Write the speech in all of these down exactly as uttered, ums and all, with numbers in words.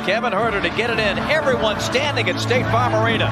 Kevin Huerter to get it in. Everyone standing at State Farm Arena.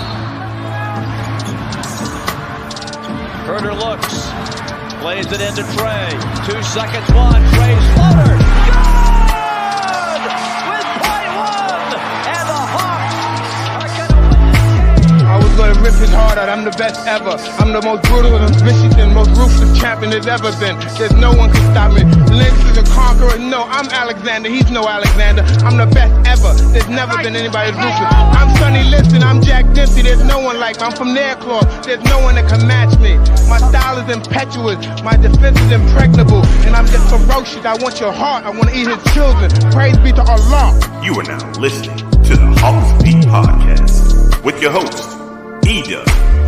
Huerter looks. Plays it into Trey. Two seconds, one. Trey's floater. Good! With point one. And the Hawks are going to win this game. I was going to rip his heart out. I'm the best ever. I'm the most brutal and vicious and most ruthless champion there's ever been. There's no one can stop me. Lynch is a conqueror. No, I'm Alexander. He's no Alexander. I'm the best ever. There's never been anybody as ruthless. I'm Sonny Liston. I'm Jack Dempsey. There's no one like me. I'm from their claw. There's no one that can match me. My style is impetuous. My defense is impregnable. And I'm just ferocious. I want your heart. I want to eat his children. Praise be to Allah. You are now listening to the Hawks Beat Podcast with your host, E-Dub.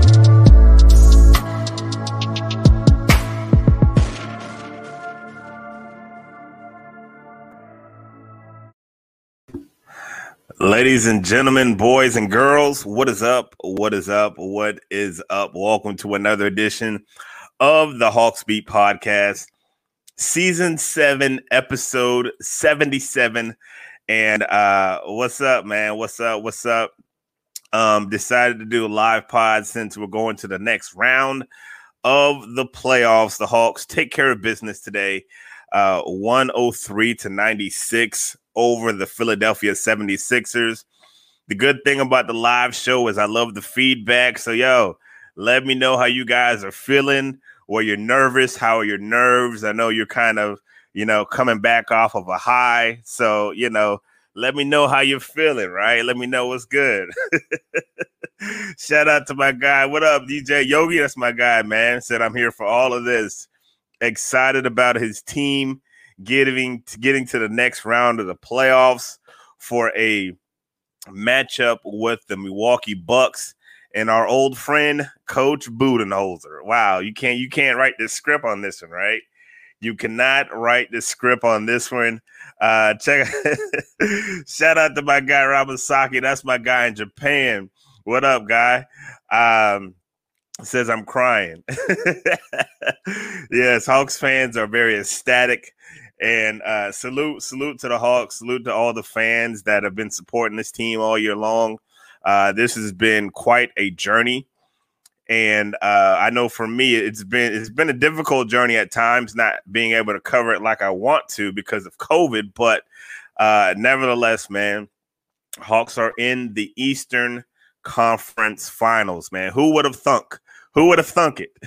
Ladies and gentlemen, boys and girls, what is up? What is up? What is up? Welcome to another edition of the Hawks Beat Podcast, Season seven, Episode seventy-seven. And uh, what's up, man? What's up? What's up? Um, decided to do a live pod since we're going to the next round of the playoffs. The Hawks take care of business today, uh, one oh three to ninety-six over the Philadelphia seventy-sixers. The good thing about the live show is I love the feedback. So, yo, let me know how you guys are feeling. Were you nervous? How are your nerves? I know you're kind of, you know, coming back off of a high. So, you know, let me know how you're feeling, right? Let me know what's good. Shout out to my guy. What up, D J Yogi? That's my guy, man. Said I'm here for all of this. Excited about his team getting to getting to the next round of the playoffs for a matchup with the Milwaukee Bucks and our old friend Coach Budenholzer. Wow, you can't you can't write this script on this one, right? You cannot write the script on this one. Uh, check. Shout out to my guy Ramasaki. That's my guy in Japan. What up, guy? Um, says I'm crying. Yes, Hawks fans are very ecstatic. And uh, salute, salute to the Hawks. Salute to all the fans that have been supporting this team all year long. Uh, this has been quite a journey. And uh, I know for me, it's been it's been a difficult journey at times, not being able to cover it like I want to because of COVID. But uh, nevertheless, man, Hawks are in the Eastern Conference Finals, man. Who would have thunk? Who would have thunk it?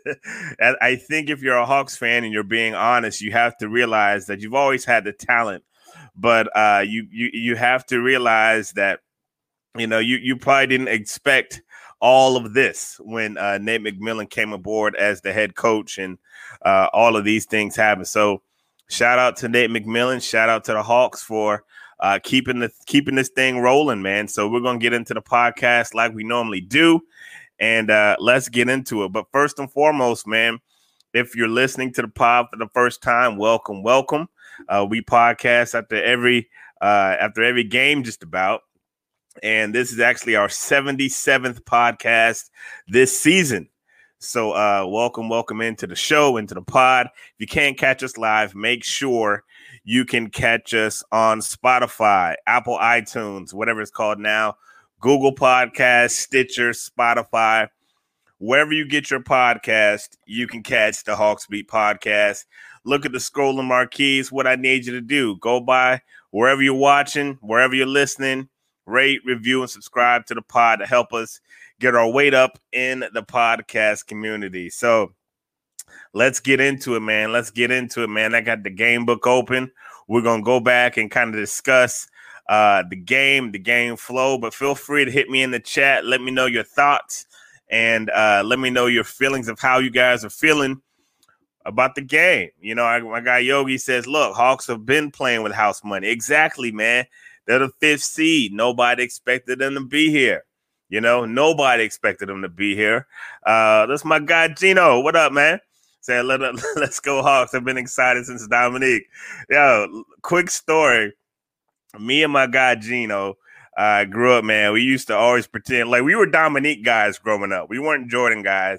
I think if you're a Hawks fan and you're being honest, you have to realize that you've always had the talent, but uh, you you you have to realize that, you know, you you probably didn't expect all of this when uh, Nate McMillan came aboard as the head coach, and uh, all of these things happened. So, shout out to Nate McMillan. Shout out to the Hawks for uh, keeping the keeping this thing rolling, man. So we're gonna get into the podcast like we normally do. And uh, let's get into it. But first and foremost, man, if you're listening to the pod for the first time, welcome, welcome. Uh, we podcast after every uh, after every game, just about. And this is actually our seventy-seventh podcast this season. So uh, welcome, welcome into the show, into the pod. If you can't catch us live, make sure you can catch us on Spotify, Apple iTunes, whatever it's called now. Google Podcasts, Stitcher, Spotify, wherever you get your podcast, you can catch the Hawks Beat Podcast. Look at the scrolling marquees. What I need you to do, go by wherever you're watching, wherever you're listening, rate, review, and subscribe to the pod to help us get our weight up in the podcast community. So let's get into it, man. Let's get into it, man. I got the game book open. We're going to go back and kind of discuss Uh, the game, the game flow, but feel free to hit me in the chat. Let me know your thoughts and uh, let me know your feelings of how you guys are feeling about the game. You know, I, my guy Yogi says, look, Hawks have been playing with house money. Exactly, man. They're the fifth seed. Nobody expected them to be here. You know, nobody expected them to be here. Uh, that's my guy Gino. What up, man? Saying, Let, let's go Hawks. I've been excited since Dominique. Yo, quick story. Me and my guy Gino uh, grew up, man. We used to always pretend like we were Dominique guys growing up. We weren't Jordan guys.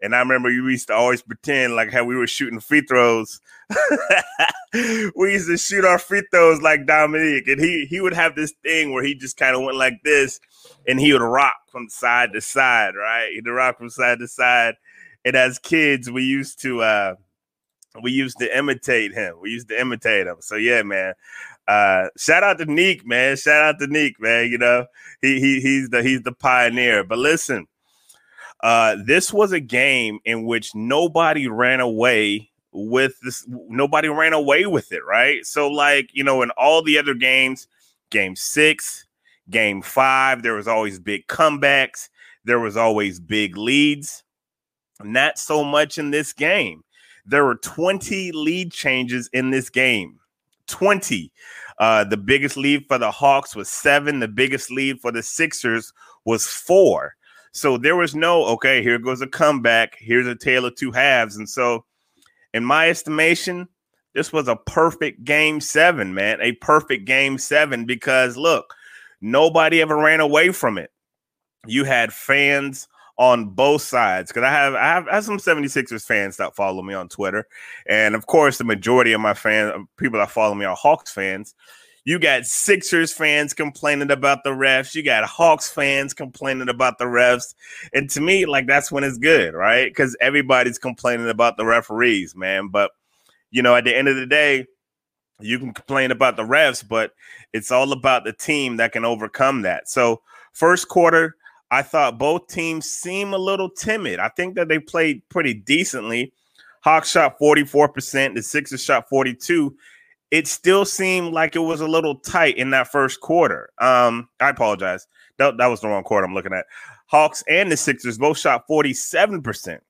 And I remember you used to always pretend like how we were shooting free throws. We used to shoot our free throws like Dominique. And he he would have this thing where he just kind of went like this, and he would rock from side to side, right? He'd rock from side to side. And as kids, we used to uh, we used to imitate him. We used to imitate him. So yeah, man. Uh, shout out to Neek, man. Shout out to Neek, man. You know, he he he's the he's the pioneer. But listen. Uh, this was a game in which nobody ran away with this. Nobody ran away with it, right? So, like, you know, in all the other games, game six, game five, there was always big comebacks. There was always big leads. Not so much in this game. There were twenty lead changes in this game. twenty. Uh, the biggest lead for the Hawks was seven. The biggest lead for the Sixers was four. So there was no, okay, here goes a comeback. Here's a tale of two halves. And so in my estimation, this was a perfect game seven, man, a perfect game seven, because look, nobody ever ran away from it. You had fans on both sides, because I have, I have I have some seventy-sixers fans that follow me on Twitter. And of course, the majority of my fans, people that follow me are Hawks fans. You got Sixers fans complaining about the refs. You got Hawks fans complaining about the refs. And to me, like, that's when it's good, right? Because everybody's complaining about the referees, man. But, you know, at the end of the day, you can complain about the refs, but it's all about the team that can overcome that. So first quarter, I thought both teams seem a little timid. I think that they played pretty decently. Hawks shot forty-four percent. The Sixers shot forty-two. It still seemed like it was a little tight in that first quarter. Um, I apologize. That, that was the wrong quarter I'm looking at. Hawks and the Sixers both shot forty-seven percent.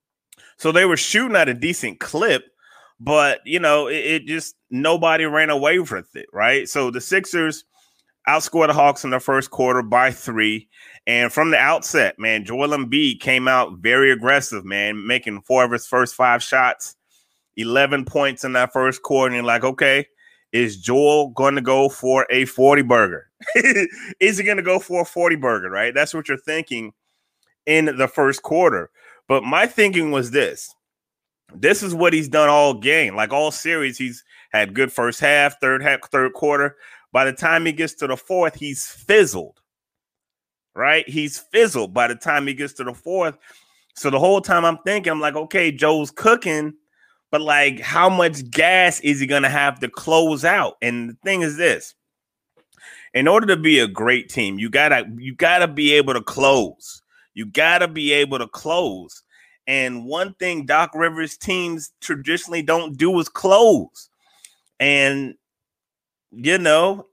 So they were shooting at a decent clip, but, you know, it, it just nobody ran away with it, right? So the Sixers outscored the Hawks in the first quarter by three. And from the outset, man, Joel Embiid came out very aggressive, man, making four of his first five shots. eleven points in that first quarter, and you're like, okay, is Joel going to go for a forty burger? Is he going to go for a forty burger, right? That's what you're thinking in the first quarter. But my thinking was this. This is what he's done all game. Like all series, he's had good first half, third half, third quarter. By the time he gets to the fourth, he's fizzled, right? He's fizzled by the time he gets to the fourth. So the whole time I'm thinking, I'm like, okay, Joel's cooking. But, like, how much gas is he going to have to close out? And the thing is this. In order to be a great team, you got to you gotta be able to close. You got to be able to close. And one thing Doc Rivers teams traditionally don't do is close. And, you know,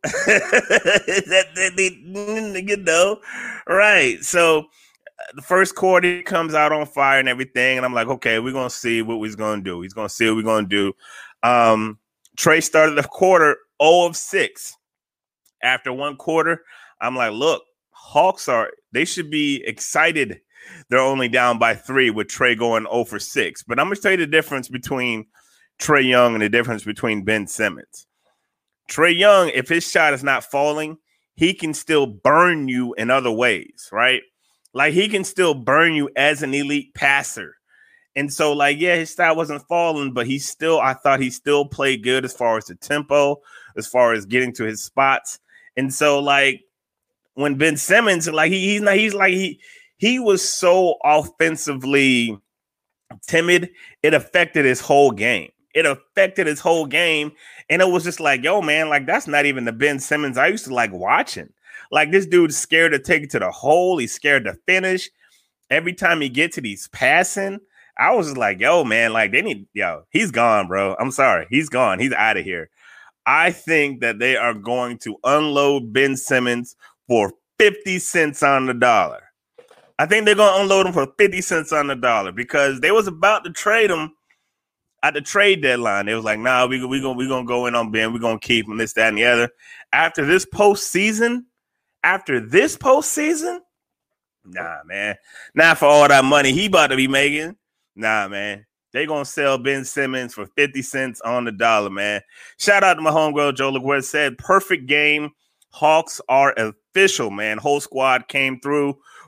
that, that they, you know, right. So, the first quarter comes out on fire and everything, and I'm like, okay, we're going to see what he's going to do. He's going to see what we're going to do. Um, Trey started the quarter zero of six. After one quarter, I'm like, look, Hawks are – they should be excited. They're only down by three with Trey going zero for six. But I'm going to tell you the difference between Trae Young and the difference between Ben Simmons. Trae Young, if his shot is not falling, he can still burn you in other ways, right? Like, he can still burn you as an elite passer. And so, like, yeah, his style wasn't falling, but he still, I thought he still played good as far as the tempo, as far as getting to his spots. And so, like, when Ben Simmons, like, he, he's not, he's like, he, he was so offensively timid, it affected his whole game. It affected his whole game. And it was just like, yo, man, like, that's not even the Ben Simmons I used to like watching. Like, this dude's scared to take it to the hole. He's scared to finish. Every time he gets it, he's passing. I was just like, yo, man, like, they need, yo, he's gone, bro. I'm sorry. He's gone. He's out of here. I think that they are going to unload Ben Simmons for fifty cents on the dollar. I think they're going to unload him for fifty cents on the dollar because they was about to trade him at the trade deadline. They was like, nah, we we gonna we gonna go in on Ben. We're gonna keep him, this, that, and the other. After this postseason, after this postseason, nah, man. Not for all that money he about to be making. Nah, man. They gonna sell Ben Simmons for fifty cents on the dollar, man. Shout out to my homegirl, Joe LaGuerre said, perfect game. Hawks are official, man. Whole squad came through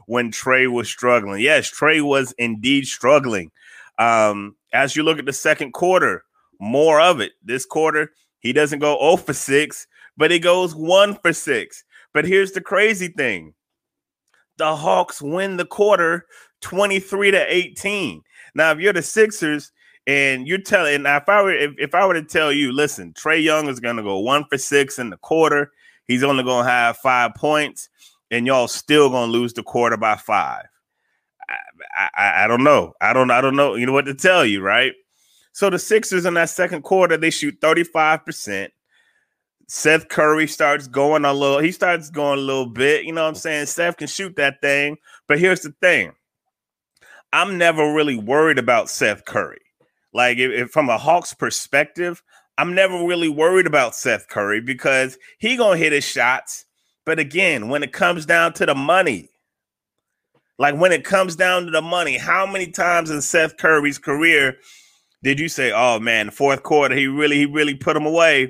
when Trae was struggling. Yes, Trae was indeed struggling. Um, as you look at the second quarter, more of it. This quarter, he doesn't go zero for six, but he goes one for six. But here's the crazy thing. The Hawks win the quarter twenty-three to eighteen. Now, if you're the Sixers and you're telling, now if I were if, if I were to tell you, listen, Trae Young is going to go one for six in the quarter, he's only going to have five points, and y'all still going to lose the quarter by five. I, I, I don't know. I don't. I don't know. You know what to tell you, right? So the Sixers in that second quarter, they shoot thirty-five percent. Seth Curry starts going a little. He starts going a little bit. You know what I'm saying? Seth can shoot that thing. But here's the thing. I'm never really worried about Seth Curry. Like, if, if from a Hawks perspective, I'm never really worried about Seth Curry because he gonna hit his shots. But again, when it comes down to the money, like when it comes down to the money, how many times in Seth Curry's career did you say, "Oh man, the fourth quarter, he really, he really put him away"?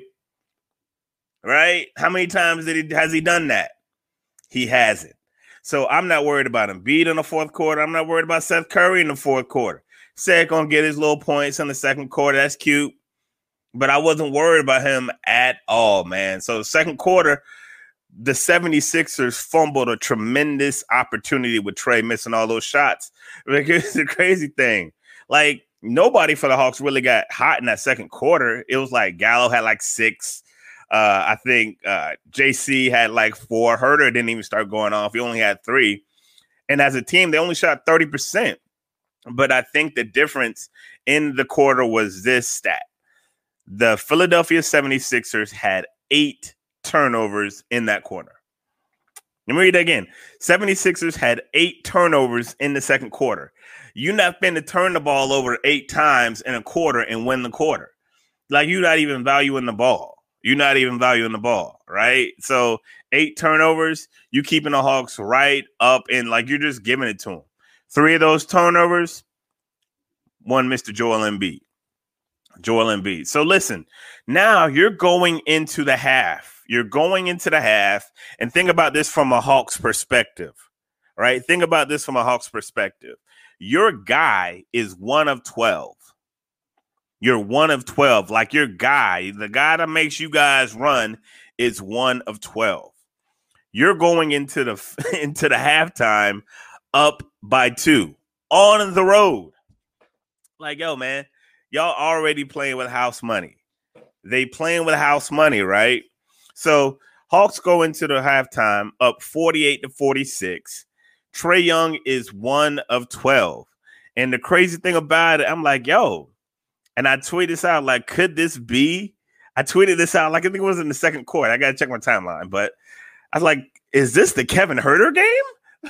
Right? How many times did he has he done that? He hasn't. So I'm not worried about Embiid in the fourth quarter. I'm not worried about Seth Curry in the fourth quarter. Seth gonna get his little points in the second quarter. That's cute. But I wasn't worried about him at all, man. So the second quarter, the 76ers fumbled a tremendous opportunity with Trae missing all those shots. Like, it's the crazy thing. Like, nobody for the Hawks really got hot in that second quarter. It was like Gallo had like six. Uh, I think uh, J C had like four. Herter didn't even start going off. He only had three. And as a team, they only shot thirty percent. But I think the difference in the quarter was this stat. The Philadelphia 76ers had eight turnovers in that quarter. Let me read that again. 76ers had eight turnovers in the second quarter. You're not finna turn the ball over eight times in a quarter and win the quarter. Like, you're not even valuing the ball. You're not even valuing the ball, right? So eight turnovers, you keeping the Hawks right up and like you're just giving it to them. Three of those turnovers, one Mister Joel Embiid. Joel Embiid. So listen, now you're going into the half. You're going into the half and think about this from a Hawks perspective, right? Think about this from a Hawks perspective. Your guy is one of twelve. You're one of twelve. Like your guy, the guy that makes you guys run is one of twelve. You're going into the into the halftime up by two on the road. Like, yo, man, y'all already playing with house money. They playing with house money, right? So Hawks go into the halftime up forty-eight to forty-six. Trae Young is one of twelve. And the crazy thing about it, I'm like, yo, and I tweeted this out, like, could this be? I tweeted this out, like, I think it was in the second quarter. I got to check my timeline. But I was like, is this the Kevin Huerter game?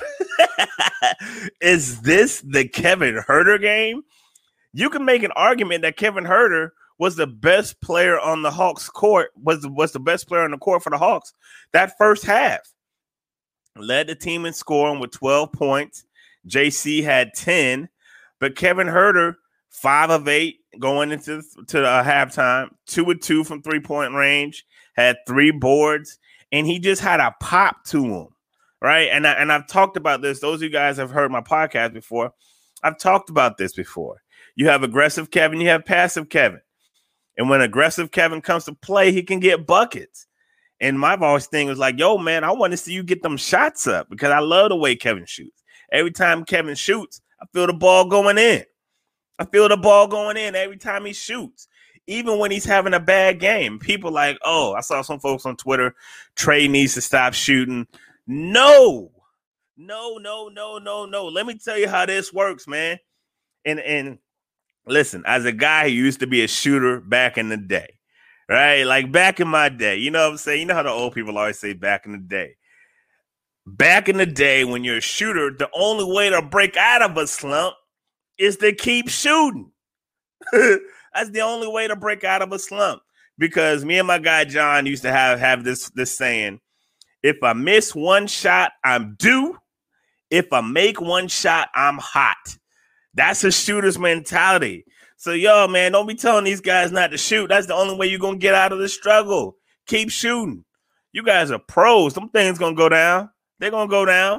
Is this the Kevin Huerter game? You can make an argument that Kevin Huerter was the best player on the Hawks court, was, was the best player on the court for the Hawks that first half. Led the team in scoring with twelve points. J C had ten. But Kevin Huerter, five of eight going into to the halftime, two of two from three-point range, had three boards, and he just had a pop to him, right? And, I, and I've talked about this. Those of you guys have heard my podcast before. I've talked about this before. You have aggressive Kevin, you have passive Kevin. And when aggressive Kevin comes to play, he can get buckets. And my always thing was like, yo, man, I want to see you get them shots up because I love the way Kevin shoots. Every time Kevin shoots, I feel the ball going in. I feel the ball going in every time he shoots, even when he's having a bad game. People like, oh, I saw some folks on Twitter, Trae needs to stop shooting. No, no, no, no, no, no. Let me tell you how this works, man. And, and listen, as a guy who used to be a shooter back in the day, right? Like back in my day, you know what I'm saying? You know how the old people always say back in the day. Back in the day when you're a shooter, the only way to break out of a slump is to keep shooting. That's the only way to break out of a slump. Because me and my guy John used to have, have this, this saying, if I miss one shot, I'm due. If I make one shot, I'm hot. That's a shooter's mentality. So, yo, man, don't be telling these guys not to shoot. That's the only way you're going to get out of the struggle. Keep shooting. You guys are pros. Them things going to go down. They're going to go down.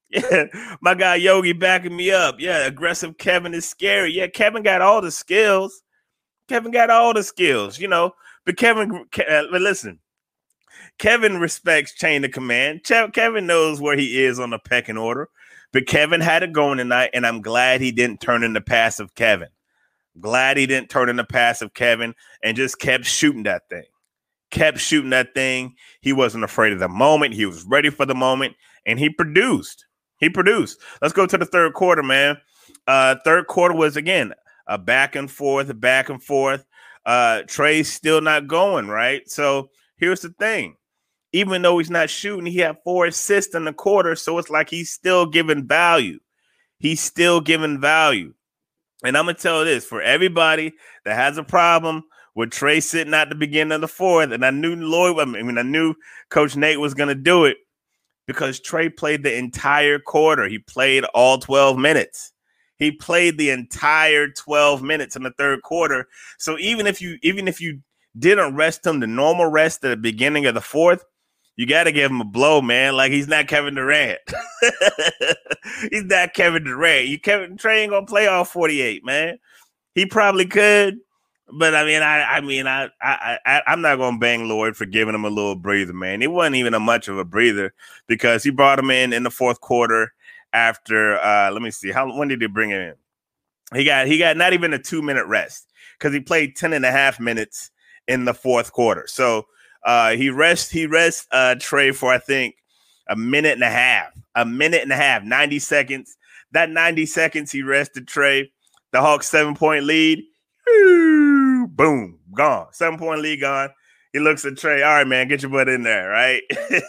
Yeah, my guy Yogi backing me up. Yeah, aggressive Kevin is scary. Yeah, Kevin got all the skills. Kevin got all the skills, you know. But Kevin, uh, listen, Kevin respects chain of command. Kevin knows where he is on the pecking order. But Kevin had it going tonight, and I'm glad he didn't turn into passive Kevin. Glad he didn't turn into passive Kevin and just kept shooting that thing. Kept shooting that thing. He wasn't afraid of the moment. He was ready for the moment, and he produced. He produced. Let's go to the third quarter, man. Uh, third quarter was, again, a back and forth, a back and forth. Uh, Trey's still not going, right? So here's the thing. Even though he's not shooting, he had four assists in the quarter, so it's like he's still giving value. He's still giving value. And I'm going to tell you this, for everybody that has a problem with Trey sitting at the beginning of the fourth, and I knew Lloyd, I mean, I knew Coach Nate was going to do it, because Trey played the entire quarter. He played all twelve minutes. He played the entire twelve minutes in the third quarter. So even if you even if you didn't rest him the normal rest at the beginning of the fourth, you got to give him a blow, man. Like, he's not Kevin Durant. He's not Kevin Durant. You Kevin Trey ain't gonna play all forty-eight, man. He probably could, but I mean, I I mean, I I, I I'm not gonna bang Lloyd for giving him a little breather, man. It wasn't even a much of a breather, because he brought him in in the fourth quarter after uh, let me see, how when did he bring him in? He got he got not even a two minute rest, because he played ten and a half minutes in the fourth quarter. So uh, he rest he rest uh, Trey for I think a minute and a half, a minute and a half, ninety seconds. That ninety seconds he rested Trey. The Hawks seven point lead. Boom, gone. Seven point lead gone. He looks at Trey. All right, man, get your butt in there, right?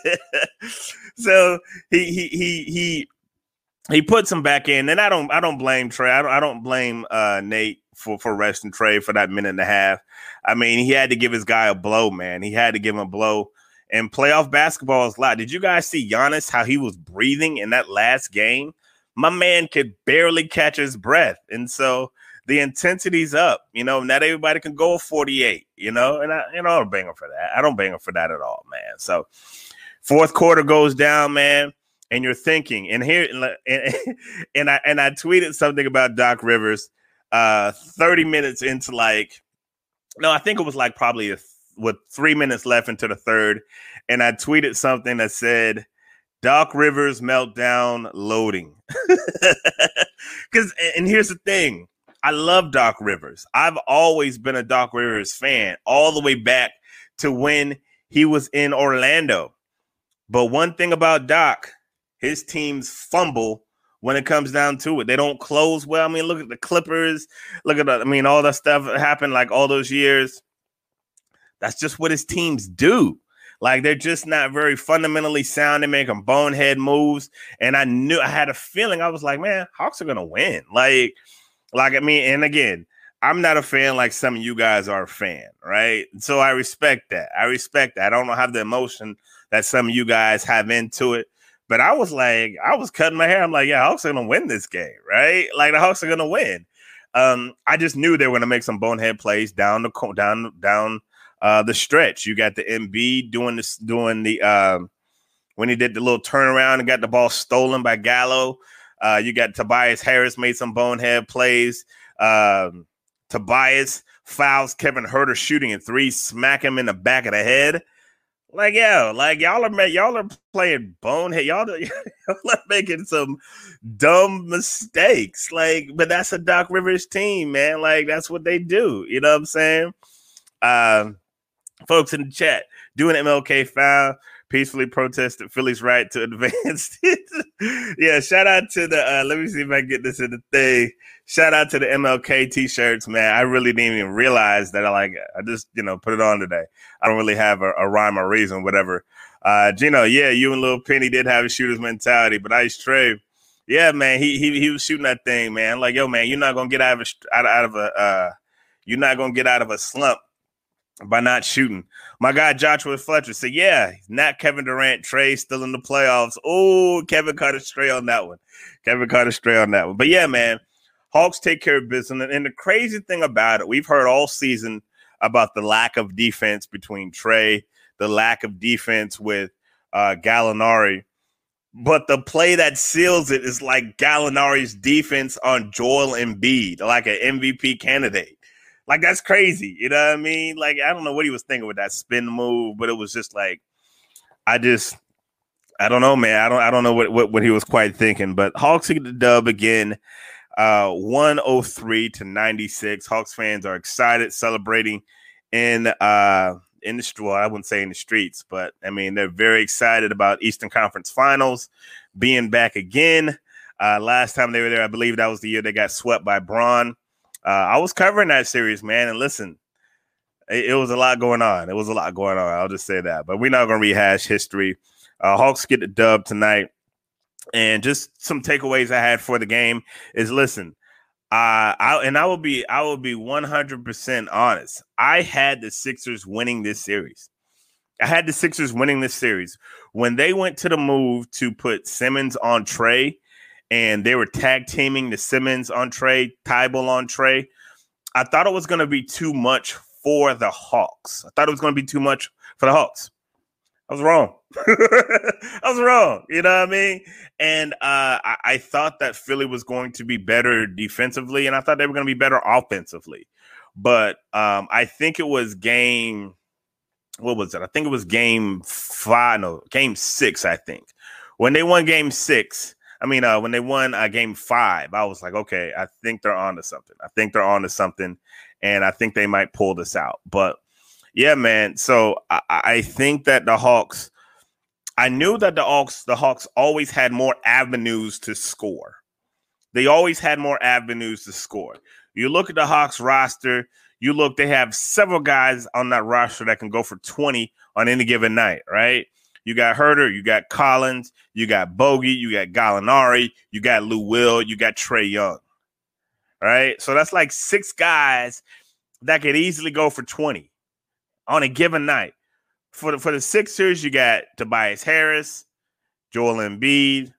So he he he he he puts him back in, and I don't I don't blame Trey. I don't I don't blame uh, Nate for for resting Trey for that minute and a half. I mean, he had to give his guy a blow, man. He had to give him a blow. And playoff basketball is loud. Did you guys see Giannis, how he was breathing in that last game? My man could barely catch his breath. And so the intensity's up. You know, not everybody can go forty-eight, you know, and I, you know, I don't bang him for that. I don't bang him for that at all, man. So fourth quarter goes down, man, and you're thinking, and here, and, and I and I tweeted something about Doc Rivers uh, thirty minutes into like, no, I think it was like probably a, with three minutes left into the third, and I tweeted something that said, Doc Rivers meltdown loading. Because, and here's the thing, I love Doc Rivers. I've always been a Doc Rivers fan, all the way back to when he was in Orlando. But one thing about Doc, his teams fumble when it comes down to it. They don't close well. I mean, look at the Clippers. Look at the, I mean, all that stuff that happened like all those years. That's just what his teams do. Like, they're just not very fundamentally sound. They make them bonehead moves. And I knew, I had a feeling, I was like, man, Hawks are going to win. Like, like, I mean, and again, I'm not a fan like some of you guys are a fan, right? So I respect that. I respect that. I don't have the emotion that some of you guys have into it. But I was like, I was cutting my hair. I'm like, yeah, Hawks are going to win this game, right? Like, the Hawks are going to win. Um, I just knew they were going to make some bonehead plays down the down down uh, the stretch. You got the Embiid doing this, doing the um, when he did the little turnaround and got the ball stolen by Gallo. Uh, you got Tobias Harris made some bonehead plays. Um, Tobias fouls Kevin Huerter shooting and three, smack him in the back of the head. Like, yo, like y'all are y'all are playing bonehead. Y'all, y'all are making some dumb mistakes. Like, but that's a Doc Rivers team, man. Like, that's what they do. You know what I'm saying? Um, folks in the chat, do an M L K foul. Peacefully protested Philly's right to advance. Yeah, shout out to the, uh, let me see if I can get this in the thing. Shout out to the M L K t-shirts, man. I really didn't even realize that I like, I just, you know, put it on today. I don't really have a, a rhyme or reason, whatever. Uh, Gino, yeah, you and Lil Penny did have a shooter's mentality, but Ice Trey, yeah, man, he he he was shooting that thing, man. Like, yo, man, you're not going to get out of a, out, out of a, uh, you're not going to get out of a slump by not shooting. My guy Joshua Fletcher said, yeah, not Kevin Durant. Trey still in the playoffs. Oh, Kevin caught a stray on that one. Kevin caught a stray on that one. But yeah, man, Hawks take care of business. And the crazy thing about it, we've heard all season about the lack of defense between Trey, the lack of defense with uh, Gallinari. But the play that seals it is like Gallinari's defense on Joel Embiid, like an M V P candidate. Like, that's crazy. You know what I mean? Like, I don't know what he was thinking with that spin move, but it was just like, I just, I don't know, man. I don't, I don't know what, what, what he was quite thinking. But Hawks get the dub again, uh, one oh three to ninety-six. Hawks fans are excited, celebrating in uh in the street. Well, I wouldn't say in the streets, but I mean, they're very excited about Eastern Conference Finals being back again. Uh, last time they were there, I believe that was the year they got swept by Braun. Uh, I was covering that series, man, and listen, it, it was a lot going on. It was a lot going on. I'll just say that. But we're not going to rehash history. Uh, Hawks get the dub tonight. And just some takeaways I had for the game is, listen, Uh, I and I will be I will be one hundred percent honest. I had the Sixers winning this series. I had the Sixers winning this series. When they went to the move to put Simmons on Trae, and they were tag teaming the Simmons on Trae, Thybulle on Trae, I thought it was going to be too much for the Hawks. I thought it was going to be too much for the Hawks. I was wrong. I was wrong. You know what I mean? And uh, I, I thought that Philly was going to be better defensively, and I thought they were going to be better offensively. But um, I think it was game, what was it? I think it was game five, no, game six, I think. When they won game six, I mean, uh, when they won uh, game five, I was like, okay, I think they're on to something. I think they're on to something, and I think they might pull this out. But yeah, man. So I, I think that the Hawks, I knew that the Hawks, the Hawks always had more avenues to score. They always had more avenues to score. You look at the Hawks roster, you look, they have several guys on that roster that can go for twenty on any given night, right? You got Herter, you got Collins, you got Bogey, you got Gallinari, you got Lou Will, you got Trae Young, right? So that's like six guys that could easily go for twenty on a given night. For the, for the Sixers, you got Tobias Harris, Joel Embiid.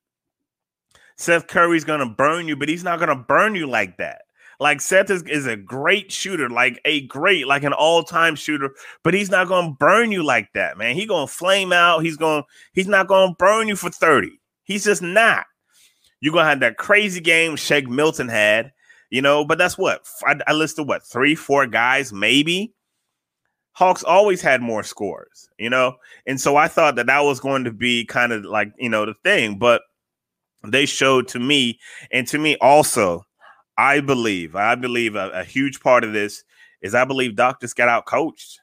Seth Curry's going to burn you, but he's not going to burn you like that. Like, Seth is, is a great shooter, like a great, like an all-time shooter, but he's not going to burn you like that, man. He's going to flame out. He's going, he's not going to burn you for thirty. He's just not. You're going to have that crazy game Shake Milton had, you know, but that's what? I, I listed, what, three, four guys, maybe? Hawks always had more scores, you know? And so I thought that that was going to be kind of like, you know, the thing. But they showed to me, and to me also, I believe, I believe a, a huge part of this is I believe Doc just got out-coached.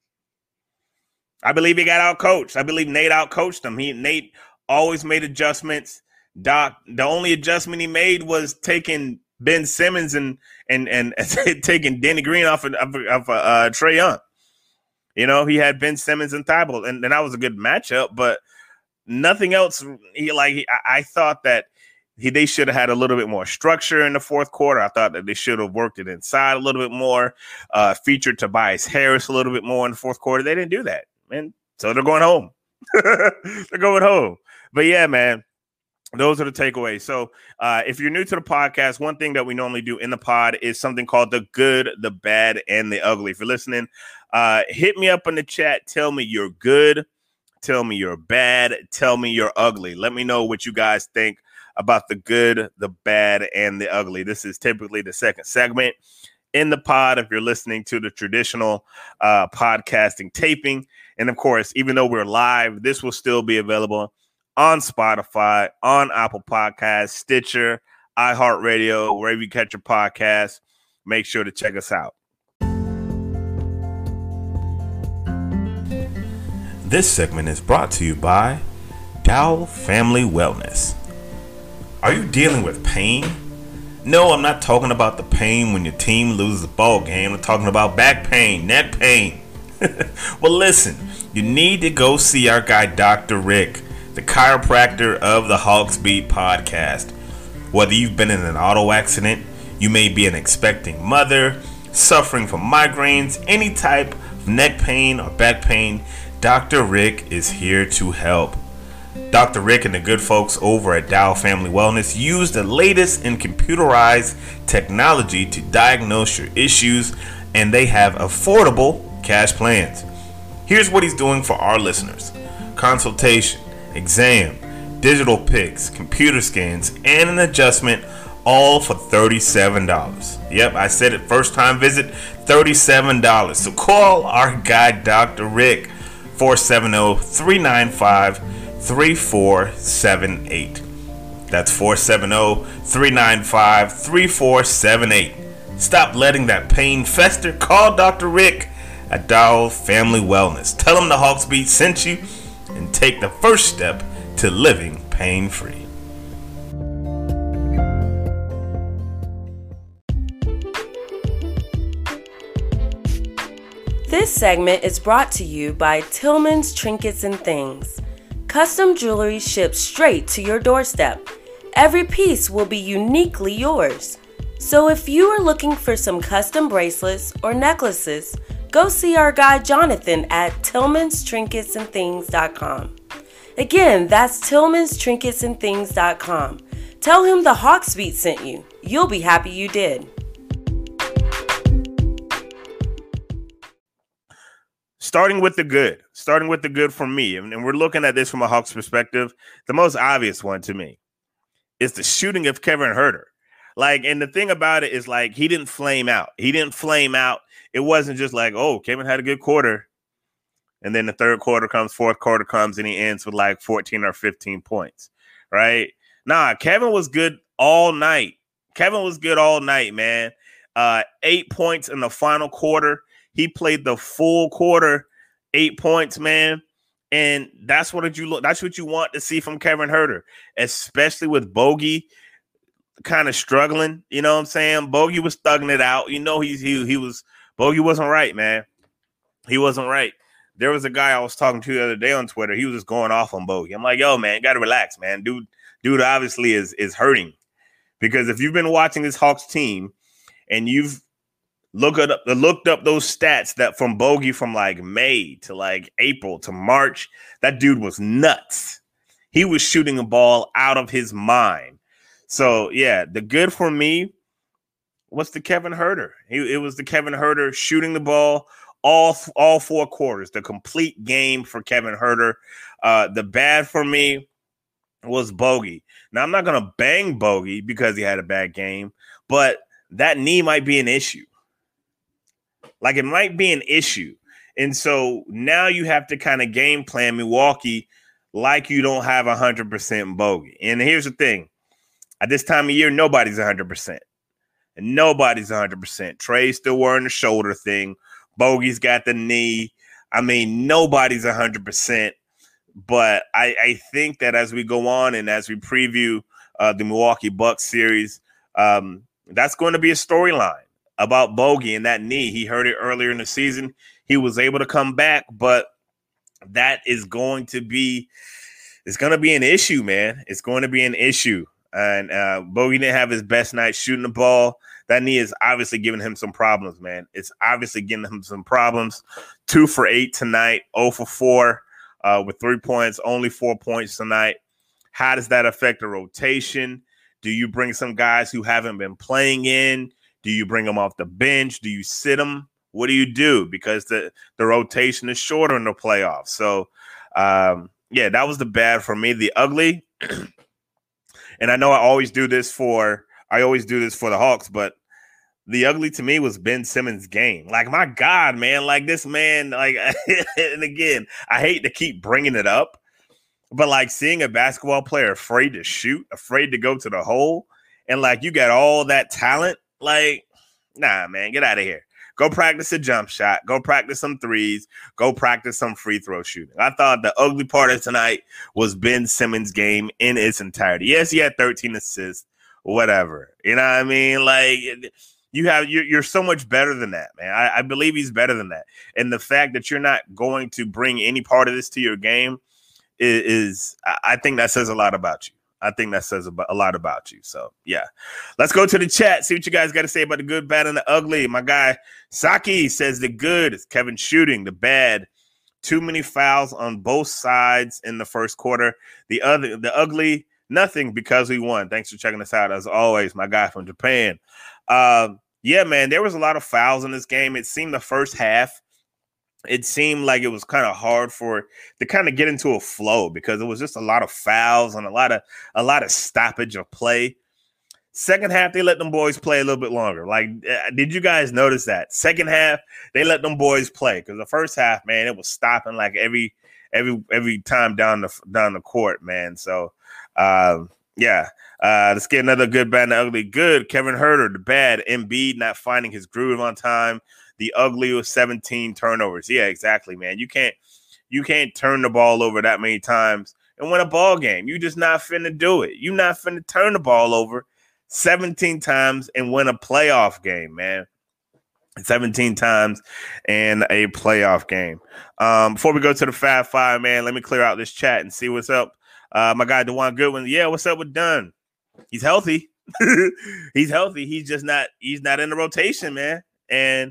I believe he got out-coached. I believe Nate out-coached him. He, Nate always made adjustments. Doc, the only adjustment he made was taking Ben Simmons and and and, and taking Danny Green off of, of, of uh, Trae Young. You know, he had Ben Simmons and Thybulle, and, and that was a good matchup, but nothing else. He like he, I, I thought that he they should have had a little bit more structure in the fourth quarter. I thought that they should have worked it inside a little bit more, uh, featured Tobias Harris a little bit more in the fourth quarter. They didn't do that, man. So they're going home. They're going home. But yeah, man. Those are the takeaways. So uh, if you're new to the podcast, one thing that we normally do in the pod is something called the good, the bad, and the ugly. If you're listening, uh, hit me up in the chat. Tell me you're good. Tell me you're bad. Tell me you're ugly. Let me know what you guys think about the good, the bad, and the ugly. This is typically the second segment in the pod if you're listening to the traditional uh, podcasting taping. And of course, even though we're live, this will still be available on Spotify, on Apple Podcasts, Stitcher, iHeartRadio, wherever you catch your podcast. Make sure to check us out. This segment is brought to you by Dow Family Wellness. Are you dealing with pain? No, I'm not talking about the pain when your team loses a ball game. I'm talking about back pain, neck pain. Well, listen, you need to go see our guy, Doctor Rick, the chiropractor of the Hawks Beat podcast. Whether you've been in an auto accident, you may be an expecting mother, suffering from migraines, any type of neck pain or back pain, Doctor Rick is here to help. Doctor Rick and the good folks over at Dow Family Wellness use the latest in computerized technology to diagnose your issues, and they have affordable cash plans. Here's what he's doing for our listeners: consultation, exam, digital pics, computer scans, and an adjustment, all for thirty-seven dollars. Yep, I said it, first time visit, thirty-seven dollars. So call our guy, Doctor Rick, four seven zero, three nine five, three four seven eight. That's four seven zero, three nine five, three four seven eight. Stop letting that pain fester. Call Doctor Rick at Dow Family Wellness. Tell him the Hawks Beat sent you and take the first step to living pain-free. This segment is brought to you by Tillman's Trinkets and Things. Custom jewelry shipped straight to your doorstep. Every piece will be uniquely yours. So if you are looking for some custom bracelets or necklaces, go see our guy Jonathan at Tillmans Trinkets and Things dot com. Again, that's Tillmans Trinkets and Things dot com. Tell him the Hawks Beat sent you. You'll be happy you did. Starting with the good, starting with the good for me, and we're looking at this from a Hawks perspective, the most obvious one to me is the shooting of Kevin Huerter. Like, and the thing about it is, like, he didn't flame out. He didn't flame out. It wasn't just like, oh, Kevin had a good quarter, and then the third quarter comes, fourth quarter comes, and he ends with like fourteen or fifteen points, right? Nah, Kevin was good all night. Kevin was good all night, man. Uh, eight points in the final quarter. He played the full quarter, eight points, man. And that's what you look. That's what you want to see from Kevin Huerter, especially with Bogey kind of struggling. You know what I'm saying? Bogey was thugging it out. You know, he's he he was Bogey wasn't right, man. He wasn't right. There was a guy I was talking to the other day on Twitter. He was just going off on Bogey. I'm like, yo, man, gotta relax, man. Dude, dude obviously is is hurting, because if you've been watching this Hawks team and you've Look at looked up those stats that from Bogey from like May to like April to March, that dude was nuts. He was shooting the ball out of his mind. So yeah, the good for me was the Kevin Huerter. He, it was the Kevin Huerter shooting the ball all all four quarters, the complete game for Kevin Huerter. Uh, the bad for me was Bogey. Now I'm not gonna bang Bogey because he had a bad game, but that knee might be an issue. Like, it might be an issue. And so now you have to kind of game plan Milwaukee like you don't have one hundred percent Bogey. And here's the thing. At this time of year, nobody's one hundred percent. And nobody's one hundred percent. Trey's still wearing the shoulder thing. Bogey's got the knee. I mean, nobody's one hundred percent. But I, I think that as we go on and as we preview uh, the Milwaukee Bucks series, um, that's going to be a storyline about Bogey and that knee. He hurt it earlier in the season. He was able to come back, but that is going to be it's going to be an issue, man. It's going to be an issue. And uh, Bogey didn't have his best night shooting the ball. That knee is obviously giving him some problems, man. It's obviously giving him some problems. Two for eight tonight, zero for four uh, with three points, only four points tonight. How does that affect the rotation? Do you bring some guys who haven't been playing in? Do you bring them off the bench? Do you sit them? What do you do? Because the, the rotation is shorter in the playoffs. So, um, yeah, that was the bad for me. The ugly, and I know I always do this for I always do this for the Hawks, but the ugly to me was Ben Simmons' game. Like, my God, man, like this man, like, and again, I hate to keep bringing it up, but like seeing a basketball player afraid to shoot, afraid to go to the hole, and like you got all that talent. Like, nah, man, get out of here. Go practice a jump shot. Go practice some threes. Go practice some free throw shooting. I thought the ugly part of tonight was Ben Simmons' game in its entirety. Yes, he had thirteen assists, whatever. You know what I mean? Like, you have, you're, you're so much better than that, man. I, I believe he's better than that. And the fact that you're not going to bring any part of this to your game is, is I think that says a lot about you. I think that says a lot about you. So, yeah. Let's go to the chat. See what you guys got to say about the good, bad, and the ugly. My guy, Saki, says the good is Kevin shooting. The bad, too many fouls on both sides in the first quarter. The other, the ugly, nothing because we won. Thanks for checking us out. As always, my guy from Japan. Um, yeah, man, there was a lot of fouls in this game. It seemed the first half it seemed like it was kind of hard for to kind of get into a flow because it was just a lot of fouls and a lot of a lot of stoppage of play. Second half, they let them boys play a little bit longer. Like, did you guys notice that? Second half, they let them boys play because the first half, man, it was stopping like every every every time down the down the court, man. So, um, yeah, uh, let's get another good, bad, and ugly. Good, Kevin Huerter. The bad, Embiid not finding his groove on time. The ugly was seventeen turnovers. Yeah, exactly, man. You can't you can't turn the ball over that many times and win a ball game. You just not finna do it. You not finna turn the ball over seventeen times and win a playoff game, man. seventeen times in a playoff game. Um, before we go to the Fab Five, man, let me clear out this chat and see what's up. Uh, my guy, DeJuan Goodwin. Yeah, what's up with Dunn? He's healthy. He's healthy. He's just not, he's not in the rotation, man. And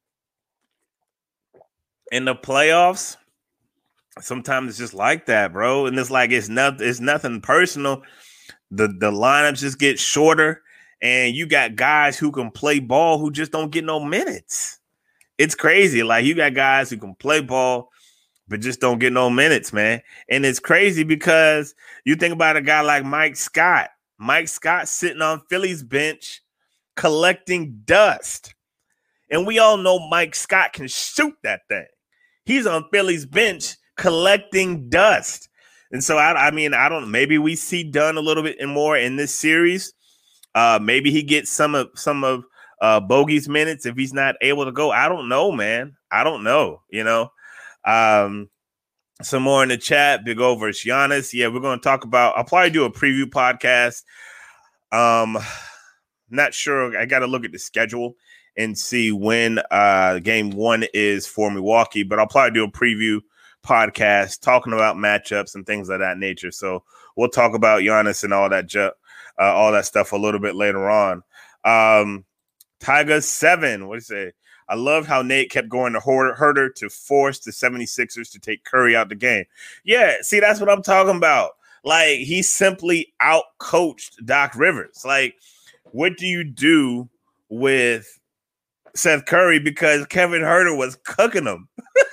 in the playoffs, sometimes it's just like that, bro. And it's like, it's not, it's nothing personal. The the lineups just get shorter, and you got guys who can play ball who just don't get no minutes. It's crazy. Like, you got guys who can play ball but just don't get no minutes, man. And it's crazy because you think about a guy like Mike Scott. Mike Scott sitting on Philly's bench collecting dust. And we all know Mike Scott can shoot that thing. He's on Philly's bench collecting dust. And so, I, I mean, I don't. Maybe we see Dunn a little bit more in this series. Uh, maybe he gets some of some of uh, Bogey's minutes if he's not able to go. I don't know, man. I don't know. You know. Um, some more in the chat. Big O versus Giannis. Yeah, we're going to talk about. I'll probably do a preview podcast. Um, not sure. I got to look at the schedule and see when uh, game one is for Milwaukee. But I'll probably do a preview podcast talking about matchups and things of that nature. So we'll talk about Giannis and all that ju- uh, all that stuff a little bit later on. Um, Tiger seven, what do you say? I loved how Nate kept going to Huerter to force the seventy-sixers to take Curry out the game. Yeah, see, that's what I'm talking about. Like, he simply out-coached Doc Rivers. Like, what do you do with Seth Curry? Because Kevin Huerter was cooking him.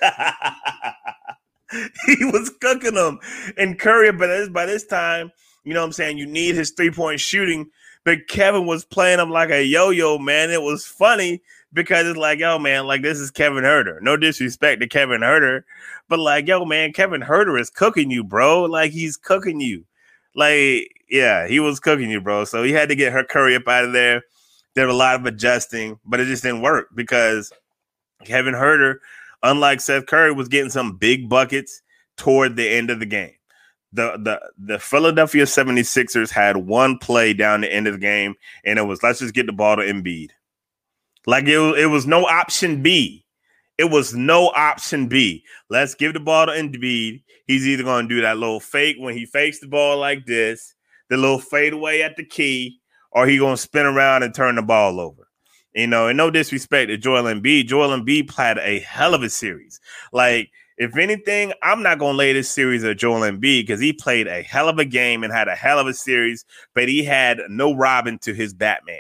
He was cooking them. And Curry, by this, by this time, you know what I'm saying, you need his three-point shooting. But Kevin was playing him like a yo-yo, man. It was funny because it's like, yo, man, like, this is Kevin Huerter. No disrespect to Kevin Huerter. But, like, yo, man, Kevin Huerter is cooking you, bro. Like, he's cooking you. Like, yeah, he was cooking you, bro. So he had to get her Curry up out of there. Did a lot of adjusting, but it just didn't work because Kevin Huerter, unlike Seth Curry, was getting some big buckets toward the end of the game. The, the the Philadelphia seventy-sixers had one play down the end of the game, and it was, let's just get the ball to Embiid. Like, it, it was no option B. It was no option B. Let's give the ball to Embiid. He's either going to do that little fake when he fakes the ball like this, the little fadeaway at the key, or he going to spin around and turn the ball over. You know, and no disrespect to Joel Embiid. Joel Embiid played a hell of a series. Like, if anything, I'm not going to lay this series at Joel Embiid because he played a hell of a game and had a hell of a series, but he had no Robin to his Batman.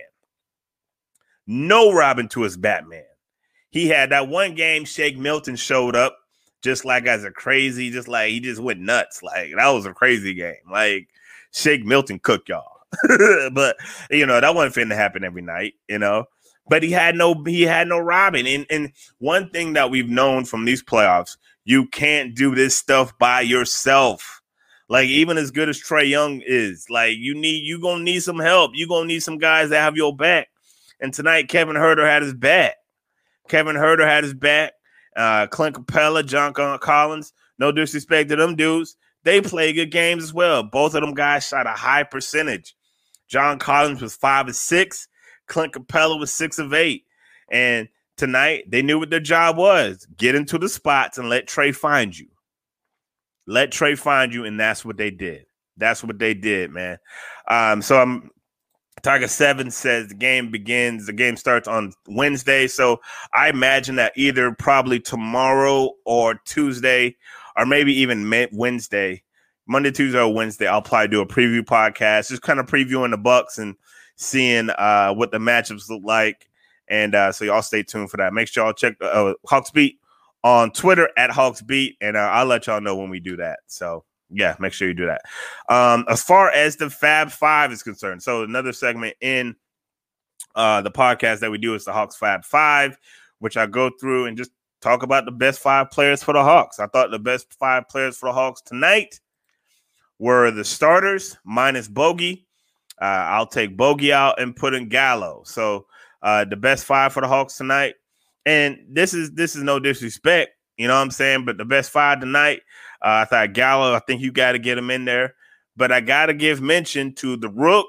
No Robin to his Batman. He had that one game Shake Milton showed up just like as a crazy, just like he just went nuts. Like, that was a crazy game. Like, Shake Milton cooked y'all. But, you know, that wasn't finna happen every night, you know. But he had no he had no Robin. And, and one thing that we've known from these playoffs, you can't do this stuff by yourself. Like, even as good as Trae Young is, like, you need you gonna need some help. You're gonna need some guys that have your back. And tonight, Kevin Huerter had his back. Kevin Huerter had his back. Uh, Clint Capella, John Collins, no disrespect to them dudes. They play good games as well. Both of them guys shot a high percentage. John Collins was five of six. Clint Capella was six of eight. And tonight, they knew what their job was. Get into the spots and let Trae find you. Let Trae find you, and that's what they did. That's what they did, man. Um, so I'm Tiger seven says the game begins, the game starts on Wednesday. So I imagine that either probably tomorrow or Tuesday, or maybe even Wednesday, Monday, Tuesday, or Wednesday, I'll probably do a preview podcast, just kind of previewing the Bucks and seeing uh, what the matchups look like. And uh, so y'all stay tuned for that. Make sure y'all check uh, Hawks Beat on Twitter at Hawks Beat, and uh, I'll let y'all know when we do that. So, yeah, make sure you do that. Um, as far as the Fab Five is concerned, so another segment in uh, the podcast that we do is the Hawks Fab Five, which I go through and just talk about the best five players for the Hawks. I thought the best five players for the Hawks tonight were the starters minus Bogey. Uh, I'll take Bogey out and put in Gallo. So uh, the best five for the Hawks tonight. And this is this is no disrespect, you know what I'm saying? But the best five tonight, uh, I thought Gallo, I think you got to get him in there. But I got to give mention to the Rook,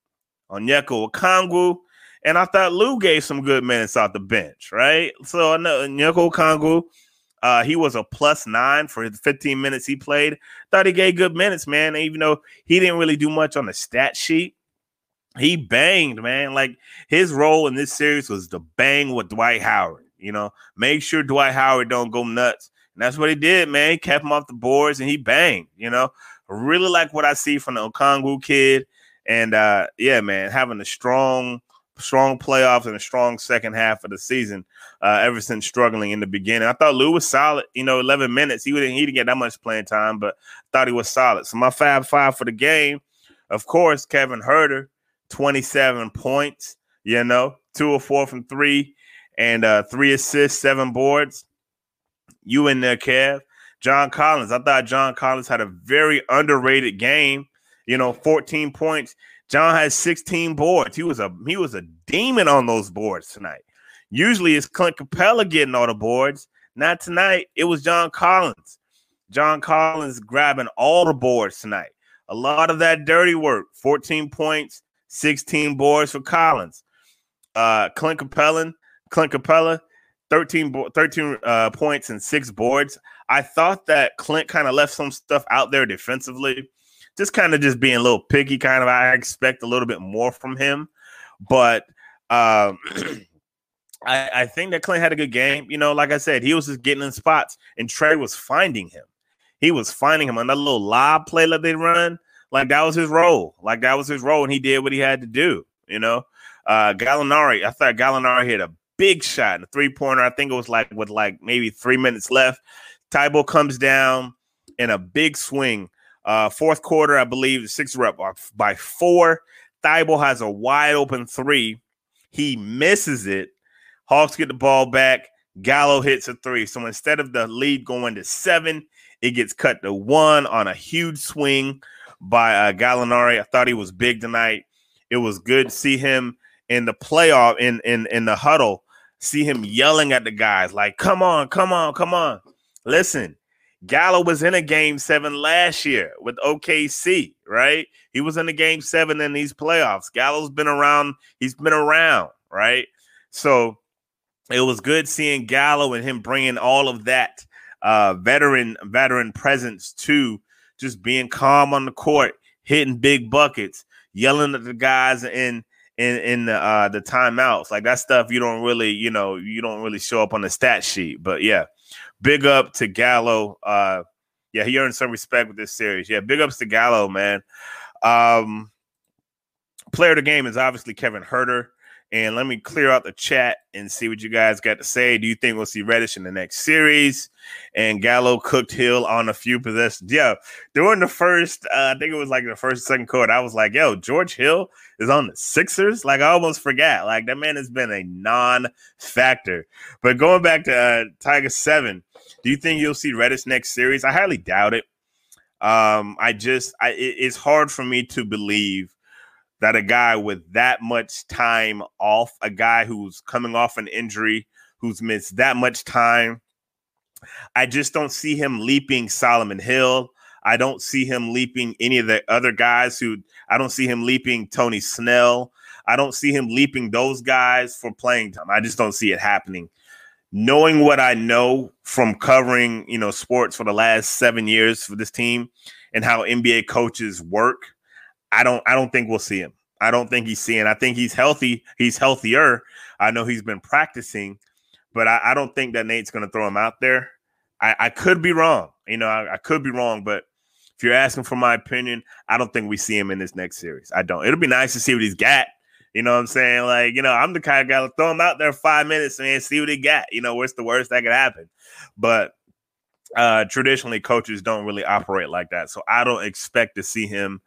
Onyeka Okongwu, and I thought Lou gave some good minutes off the bench, right? So I know Onyeka Okongwu, uh, he was a plus nine for his fifteen minutes he played. Thought he gave good minutes, man. Even though he didn't really do much on the stat sheet, he banged, man. Like his role in this series was to bang with Dwight Howard. You know, make sure Dwight Howard don't go nuts. And that's what he did, man. He kept him off the boards and he banged, you know. I really like what I see from the Okongwu kid. And, uh, yeah, man, having a strong, strong playoffs and a strong second half of the season uh, ever since struggling in the beginning. I thought Lou was solid, you know, eleven minutes. He didn't, he didn't get that much playing time, but I thought he was solid. So my Fab Five for the game, of course, Kevin Huerter, twenty-seven points, you know, two or four from three. And uh, three assists, seven boards. You in there, Kev. John Collins. I thought John Collins had a very underrated game. You know, fourteen points. John has sixteen boards. He was a he was a demon on those boards tonight. Usually it's Clint Capella getting all the boards. Not tonight. It was John Collins. John Collins grabbing all the boards tonight. A lot of that dirty work. fourteen points, sixteen boards for Collins. Uh, Clint Capella. Clint Capella, thirteen, thirteen uh, points and six boards. I thought that Clint kind of left some stuff out there defensively, just kind of just being a little picky. Kind of, I expect a little bit more from him, but um, I, I think that Clint had a good game. You know, like I said, he was just getting in spots, and Trey was finding him. He was finding him on that little lob play that they run. Like that was his role. Like that was his role, and he did what he had to do. You know, uh, Gallinari. I thought Gallinari hit a big shot, a three-pointer. I think it was like with like maybe three minutes left. Tybo comes down in a big swing. Uh, fourth quarter, I believe, the Sixers were up by four. Tybo has a wide-open three. He misses it. Hawks get the ball back. Gallo hits a three. So instead of the lead going to seven, it gets cut to one on a huge swing by uh, Gallinari. I thought he was big tonight. It was good to see him in the playoff, in, in, in the huddle, see him yelling at the guys like, come on, come on, come on. Listen, Gallo was in a game seven last year with O K C, right? He was in a game seven in these playoffs. Gallo's been around. He's been around, right? So it was good seeing Gallo and him bringing all of that uh, veteran veteran presence to just being calm on the court, hitting big buckets, yelling at the guys in in in the uh, the timeouts. Like that stuff you don't really, you know, you don't really show up on the stat sheet. But yeah, big up to Gallo. Uh, yeah, he earned some respect with this series. Yeah, big ups to Gallo, man. Um, player of the game is obviously Kevin Huerter. And let me clear out the chat and see what you guys got to say. Do you think we'll see Reddish in the next series? And Gallo cooked Hill on a few possessions. Yeah, during the first, uh, I think it was like the first, second quarter, I was like, yo, George Hill is on the Sixers? Like, I almost forgot. Like, that man has been a non-factor. But going back to uh, Tiger seven, do you think you'll see Reddish next series? I highly doubt it. Um, I just, I, it, it's hard for me to believe that a guy with that much time off, a guy who's coming off an injury, who's missed that much time, I just don't see him leaping Solomon Hill. I don't see him leaping any of the other guys who – I don't see him leaping Tony Snell. I don't see him leaping those guys for playing time. I just don't see it happening. Knowing what I know from covering, you know, sports for the last seven years for this team and how N B A coaches work, I don't I don't think we'll see him. I don't think he's seeing. I think he's healthy. He's healthier. I know he's been practicing, but I, I don't think that Nate's going to throw him out there. I, I could be wrong. You know, I, I could be wrong, but if you're asking for my opinion, I don't think we see him in this next series. I don't. It'll be nice to see what he's got. You know what I'm saying? Like, you know, I'm the kind of guy to throw him out there five minutes, man, see what he got. You know, what's the worst that could happen? But uh, traditionally, coaches don't really operate like that. So I don't expect to see him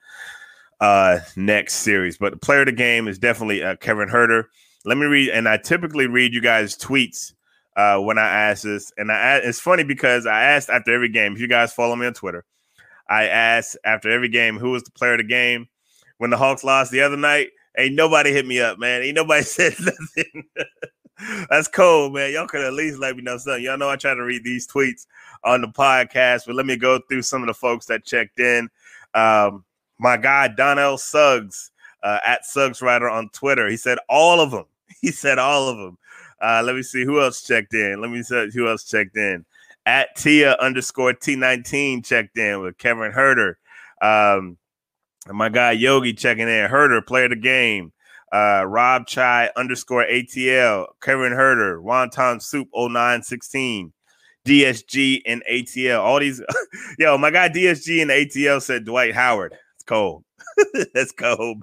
uh, next series. But the player of the game is definitely uh, Kevin Huerter. Let me read, and I typically read you guys' tweets uh, when I ask this. And I, it's funny because I asked after every game, if you guys follow me on Twitter, I asked after every game who was the player of the game. When the Hawks lost the other night, ain't nobody hit me up, man. Ain't nobody said nothing. That's cold, man. Y'all could at least let me know something. Y'all know I try to read these tweets on the podcast, but let me go through some of the folks that checked in. Um, my guy, Donnell Suggs, uh, at Suggs Writer on Twitter. He said all of them. He said all of them. Uh, let me see who else checked in. Let me see who else checked in. At Tia underscore T nineteen checked in with Kevin Huerter. Um, my guy Yogi checking in. Huerter, player of the game. Uh, Rob Chai underscore A T L. Kevin Huerter. Wonton Soup oh nine sixteen. D S G and A T L. All these. Yo, my guy D S G and A T L said Dwight Howard. It's cold. That's cold,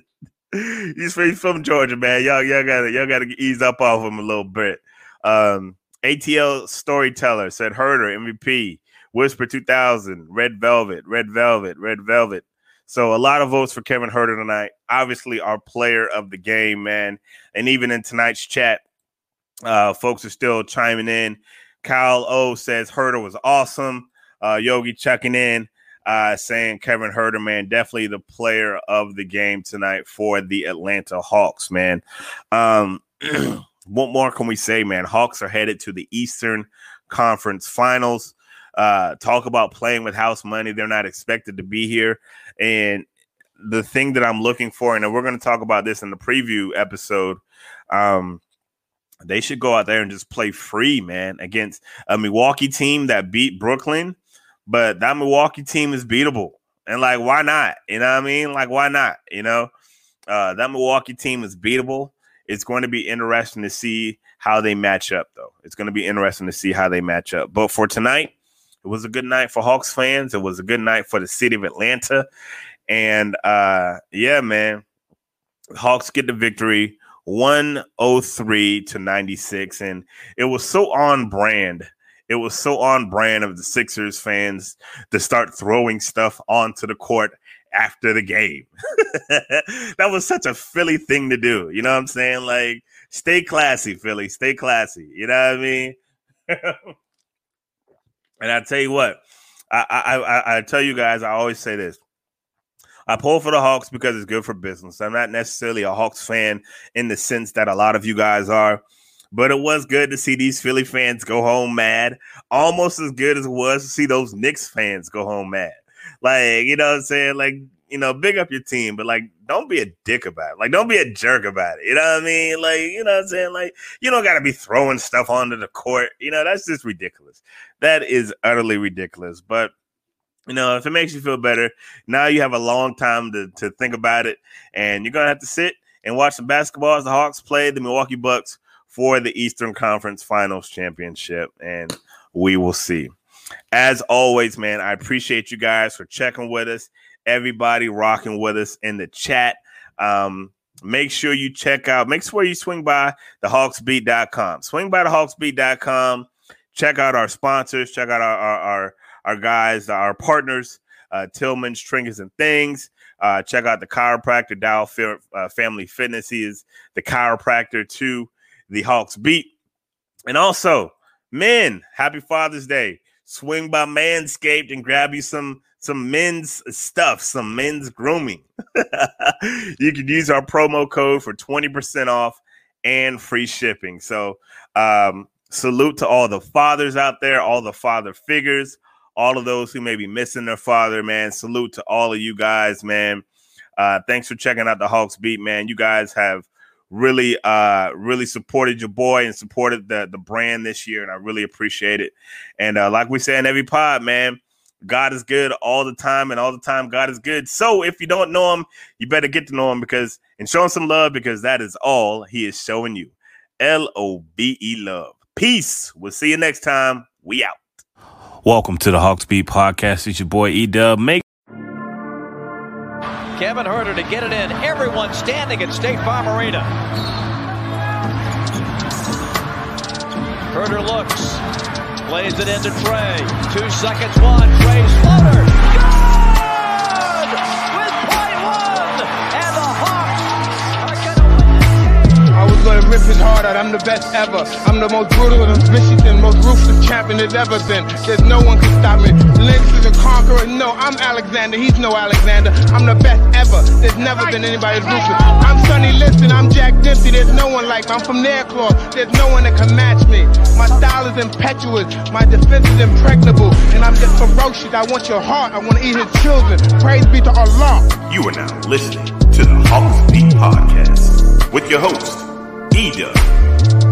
man. He's from Georgia, man. Y'all, y'all gotta, y'all gotta ease up off him a little bit. Um, A T L Storyteller said Huerter, M V P. Whisper two thousand, Red Velvet, Red Velvet, Red Velvet. So a lot of votes for Kevin Huerter tonight. Obviously, our player of the game, man. And even in tonight's chat, uh, folks are still chiming in. Kyle O says Huerter was awesome. Uh, Yogi checking in, uh, saying Kevin Huerter, man, definitely the player of the game tonight for the Atlanta Hawks, man. Um, what more can we say, man? Hawks are headed to the Eastern Conference Finals. Uh, talk about playing with house money. They're not expected to be here. And the thing that I'm looking for, and we're going to talk about this in the preview episode, um, they should go out there and just play free, man, against a Milwaukee team that beat Brooklyn. But that Milwaukee team is beatable. And, like, why not? You know what I mean? Like, why not? You know, uh, that Milwaukee team is beatable. It's going to be interesting to see how they match up, though. It's going to be interesting to see how they match up. But for tonight, it was a good night for Hawks fans. It was a good night for the city of Atlanta. And, uh, yeah, man, Hawks get the victory, one oh three to ninety-six. And it was so on brand. It was so on brand of the Sixers fans to start throwing stuff onto the court after the game. That was such a Philly thing to do. You know what I'm saying? Like, stay classy, Philly. Stay classy. You know what I mean? And I tell you what, I, I I I tell you guys, I always say this. I pull for the Hawks because it's good for business. I'm not necessarily a Hawks fan in the sense that a lot of you guys are, but it was good to see these Philly fans go home mad, almost as good as it was to see those Knicks fans go home mad. Like, you know what I'm saying? Like, you know, big up your team, but, like, don't be a dick about it. Like, don't be a jerk about it. You know what I mean? Like, you know what I'm saying? Like, you don't got to be throwing stuff onto the court. You know, that's just ridiculous. That is utterly ridiculous. But, you know, if it makes you feel better, now you have a long time to, to think about it. And you're going to have to sit and watch some basketball as the Hawks play the Milwaukee Bucks for the Eastern Conference Finals Championship. And we will see. As always, man, I appreciate you guys for checking with us. Everybody rocking with us in the chat. Um, make sure you check out, make sure you swing by the hawks beat dot com. Swing by the hawks beat dot com. Check out our sponsors. Check out our our, our, our guys, our partners, uh, Tillman's Trinkets and Things. Uh, check out the chiropractor, Dow uh, Family Fitness. He is the chiropractor to the Hawks Beat. And also, men, happy Father's Day. Swing by Manscaped and grab you some some men's stuff, some men's grooming. You can use our promo code for twenty percent off and free shipping. So um, salute to all the fathers out there, all the father figures, all of those who may be missing their father, man. Salute to all of you guys, man. Uh, thanks for checking out the Hawks Beat, man. You guys have really, uh, really supported your boy and supported the, the brand this year, and I really appreciate it. And uh, like we say in every pod, man, God is good all the time, and all the time God is good. So if you don't know him, you better get to know him because and show him some love because that is all he is showing you. L O B E love. Peace. We'll see you next time. We out. Welcome to the Hawks Beat Podcast. It's your boy E-Dub. Make Kevin Huerter to get it in. Everyone standing at State Farm Arena. Huerter looks. Plays it into Trey. Two seconds, one. Trey's floater. Good! With point one! And the Hawks are going to win this game. I was going to rip his heart out. I'm the best ever. I'm the most brutal and vicious and most ruthless champion there's ever been. There's no one can stop me. Lynch is a conqueror. No, I'm Alexander. He's no Alexander. I'm the best ever. There's never been anybody as ruthless. I'm Sonny Liston. I'm Jack Dempsey. There's no one like me. I'm from Nairclaw. There's no one that can match me. My style is impetuous. My defense is impregnable. And I'm just ferocious. I want your heart. I want to eat his children. Praise be to Allah. You are now listening to the Hawks Beat Podcast with your host, E-Dub.